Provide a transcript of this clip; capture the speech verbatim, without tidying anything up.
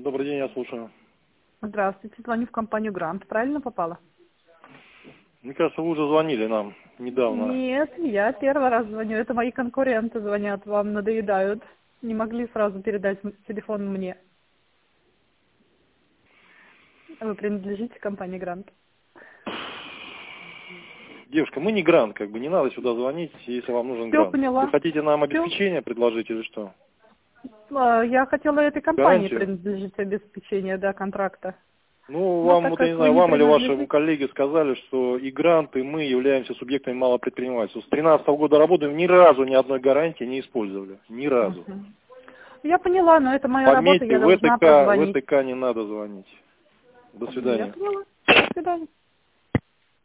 Добрый день, я слушаю. Здравствуйте, звоню в компанию Грант. Правильно попала? Мне кажется, вы уже звонили нам недавно. Нет, я первый раз звоню. Это мои конкуренты звонят, вам надоедают. Не могли сразу передать м- телефон мне. Вы принадлежите компании Грант. Девушка, мы не грант, как бы, не надо сюда звонить, если вам нужен Все грант. поняла. Вы хотите нам Все. обеспечение предложить или что? Я хотела этой компании Гарантию? принадлежить обеспечение, да, контракта. Ну, Но вам, так вот я не как вы знаю, не вам или вашему принадлежите... коллеге сказали, что и грант, и мы являемся субъектами малого предпринимательства. С тринадцатого года работаем, ни разу ни одной гарантии не использовали. Ни разу. Мгм. Я поняла, но это моя работа, Пометьте, я в должна ВТК, в прозвонить. ВТК не надо звонить. До Я свидания. поняла. До свидания.